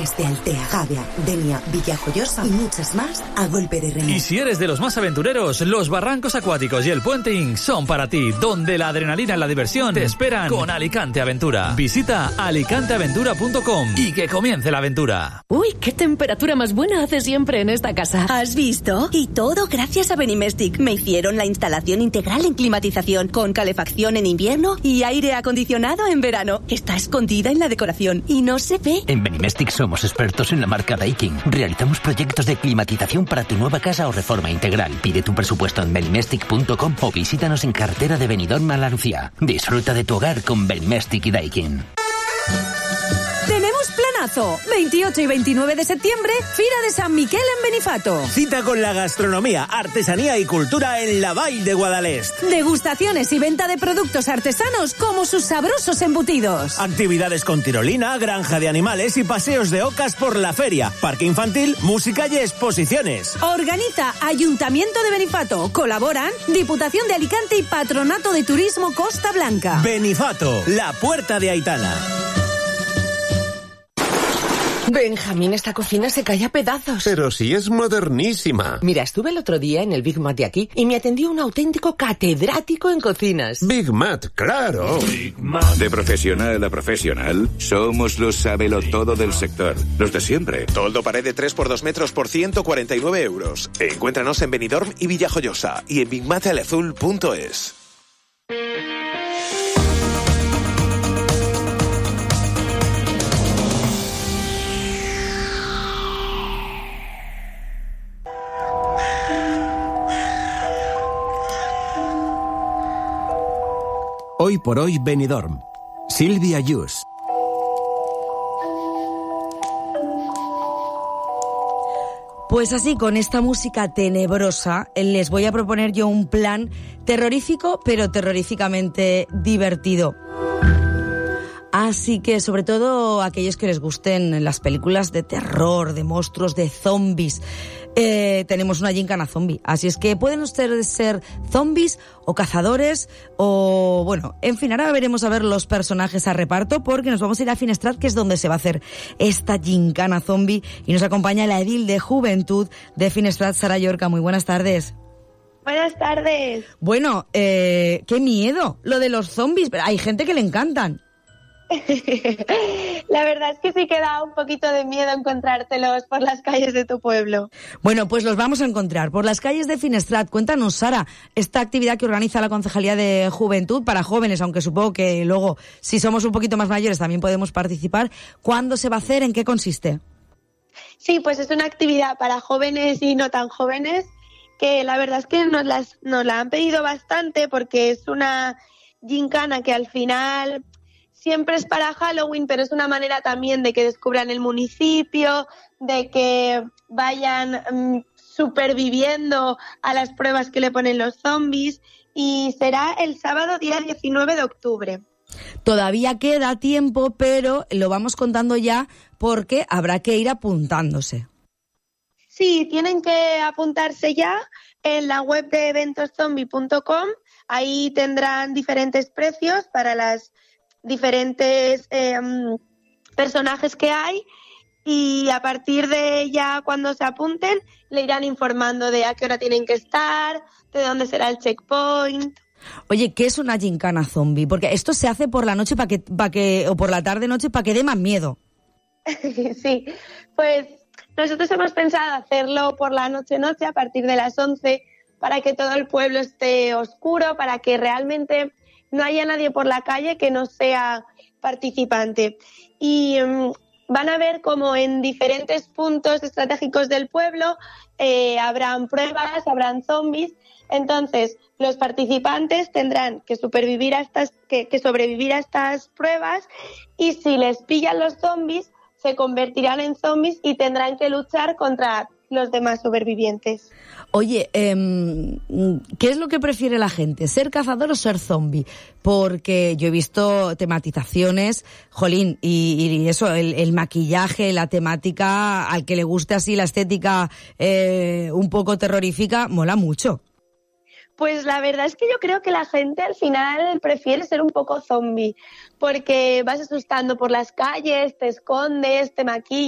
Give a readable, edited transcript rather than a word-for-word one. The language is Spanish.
de Altea, Javea, Denia, Villajoyosa y muchas más a golpe de remo. Y si eres de los más aventureros, los barrancos acuáticos y el puenting son para ti, donde la adrenalina y la diversión te esperan con Alicante Aventura. Visita alicanteaventura.com y que comience la aventura. Uy, qué temperatura más buena hace siempre en esta casa. ¿Has visto? Y todo gracias a Benimestic. Me hicieron la instalación integral en climatización, con calefacción en invierno y aire acondicionado en verano. Está escondida en la decoración y no se ve. En Benimestic somos expertos en la marca Daikin. Realizamos proyectos de climatización para tu nueva casa o reforma integral. Pide tu presupuesto en benimestic.com o visítanos en carretera de Benidorm a La Lucía. Disfruta de tu hogar con Benimestic y Daikin. ¡Tenemos planazo! 28 y 29 de septiembre, Fira de San Miquel en Benifato. Cita con la gastronomía, artesanía y cultura en la Vall de Guadalest. Degustaciones y venta de productos artesanos como sus sabrosos embutidos. Actividades con tirolina, granja de animales y paseos de ocas por la feria. Parque infantil, música y exposiciones. Organiza Ayuntamiento de Benifato. Colaboran Diputación de Alicante y Patronato de Turismo Costa Blanca. Benifato, la puerta de Aitana. Benjamín, esta cocina se cae a pedazos. Pero si es modernísima. Mira, estuve el otro día en el Big Mat de aquí y me atendió un auténtico catedrático en cocinas. Big Mat, claro. De profesional a profesional, somos los sabelotodo del sector. Los de siempre. Toldo pared de 3 por 2 metros por 149 euros. Encuéntranos en Benidorm y Villajoyosa y en bigmatalazul.es. Hoy por hoy Benidorm. Silvia Yus. Pues así, con esta música tenebrosa, les voy a proponer yo un plan terrorífico, pero terroríficamente divertido. Así que, sobre todo, aquellos que les gusten las películas de terror, de monstruos, de zombies, tenemos una gincana zombie. Así es que pueden ustedes ser zombies o cazadores o, bueno, en fin, ahora veremos a ver los personajes a reparto porque nos vamos a ir a Finestrat, que es donde se va a hacer esta gincana zombie, y nos acompaña la edil de Juventud de Finestrat, Sara Llorca. Muy buenas tardes. Buenas tardes. Bueno, qué miedo lo de los zombies, pero hay gente que le encantan. La verdad es que sí que da un poquito de miedo encontrártelos por las calles de tu pueblo. Bueno, pues los vamos a encontrar por las calles de Finestrat. Cuéntanos, Sara, esta actividad que organiza la Concejalía de Juventud para jóvenes, aunque supongo que luego, si somos un poquito más mayores, también podemos participar. ¿Cuándo se va a hacer? ¿En qué consiste? Sí, pues es una actividad para jóvenes y no tan jóvenes, que la verdad es que nos la han pedido bastante, porque es una gincana que al final siempre es para Halloween, pero es una manera también de que descubran el municipio, de que vayan superviviendo a las pruebas que le ponen los zombies, y será el sábado día 19 de octubre. Todavía queda tiempo, pero lo vamos contando ya porque habrá que ir apuntándose. Sí, tienen que apuntarse ya en la web de eventoszombie.com. Ahí tendrán diferentes precios para las diferentes personajes que hay, y a partir de ya cuando se apunten le irán informando de a qué hora tienen que estar, de dónde será el checkpoint. Oye, ¿qué es una gincana zombie? Porque esto se hace por la noche o por la tarde-noche para que dé más miedo. Sí, pues nosotros hemos pensado hacerlo por la noche-noche a partir de las 11, para que todo el pueblo esté oscuro, para que realmente no haya nadie por la calle que no sea participante. Y van a ver como en diferentes puntos estratégicos del pueblo habrán pruebas, habrán zombies. Entonces, los participantes tendrán que sobrevivir a estas pruebas, y si les pillan los zombies, se convertirán en zombies y tendrán que luchar contra los demás supervivientes. Oye, ¿qué es lo que prefiere la gente? ¿Ser cazador o ser zombie? Porque yo he visto tematizaciones, jolín, y eso, el maquillaje, la temática, al que le guste así la estética un poco terrorífica, mola mucho. Pues la verdad es que yo creo que la gente al final prefiere ser un poco zombie, porque vas asustando por las calles, te escondes, te maquillas.